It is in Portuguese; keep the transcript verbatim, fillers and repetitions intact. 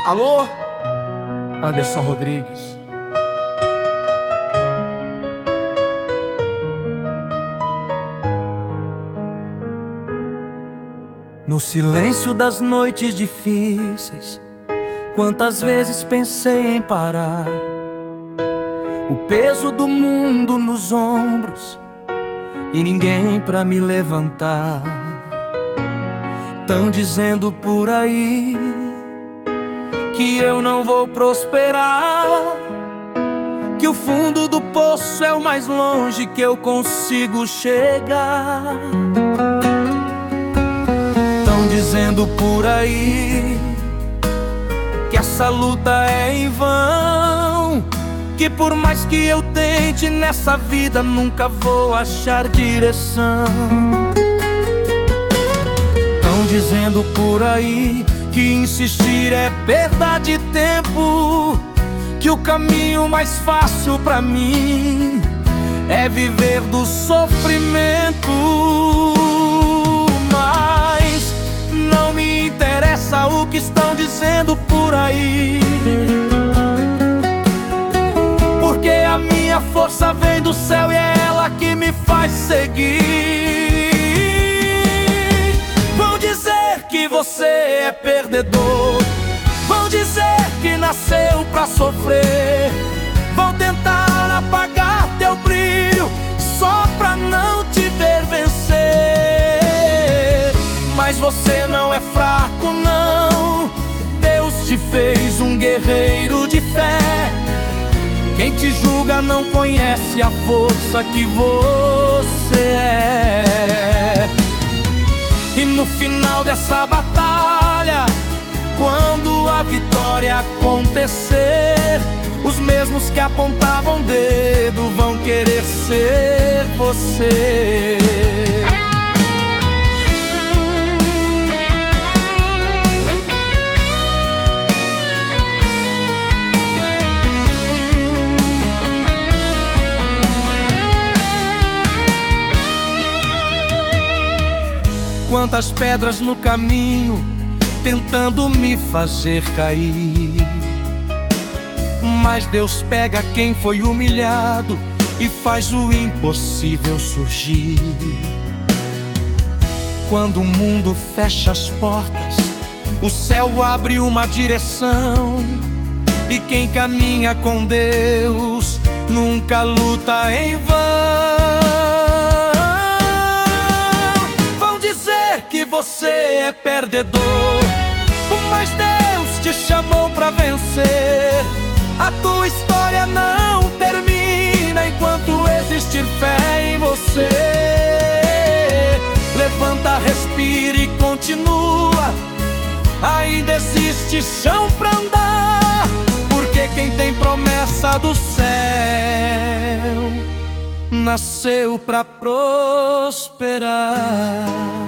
Alô? Anderson Rodrigues. No silêncio das noites difíceis, quantas vezes pensei em parar. O peso do mundo nos ombros e ninguém pra me levantar. Tão dizendo por aí que eu não vou prosperar, que o fundo do poço é o mais longe que eu consigo chegar. Tão dizendo por aí que essa luta é em vão, que por mais que eu tente nessa vida nunca vou achar direção. Tão dizendo por aí que insistir é perda de tempo, que o caminho mais fácil pra mim é viver do sofrimento. Mas não me interessa o que estão dizendo por aí, porque a minha força vem do céu e é ela que me faz seguir. Vão dizer que você é perdedor, vão dizer que nasceu pra sofrer, vão tentar apagar teu brilho só pra não te ver vencer. Mas você não é fraco não, Deus te fez um guerreiro de fé. Quem te julga não conhece a força que você é. E no final dessa batalha, quando a vitória acontecer, os mesmos que apontavam o dedo vão querer ser você. Quantas pedras no caminho tentando me fazer cair, mas Deus pega quem foi humilhado e faz o impossível surgir. Quando o mundo fecha as portas, o céu abre uma direção, e quem caminha com Deus nunca luta em vão. Que você é perdedor, mas Deus te chamou pra vencer. A tua história não termina enquanto existir fé em você. Levanta, respira e continua, ainda existe chão pra andar, porque quem tem promessa do céu nasceu pra prosperar.